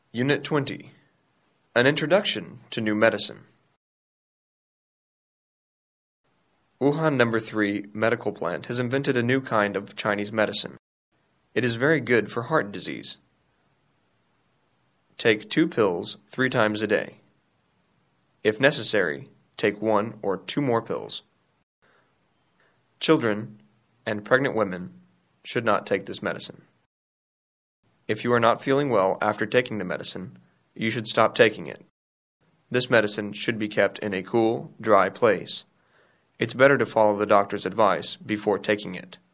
Unit 20. An Introduction to New Medicine. Wuhan No. 3 medical plant has invented a new kind of Chinese medicine. It is very good for heart disease. Take 2 pills 3 times a day. If necessary, take 1 or 2 more pills. Children and pregnant women should not take this medicine. If you are not feeling well after taking the medicine, you should stop taking it. This medicine should be kept in a cool, dry place. It's better to follow the doctor's advice before taking it.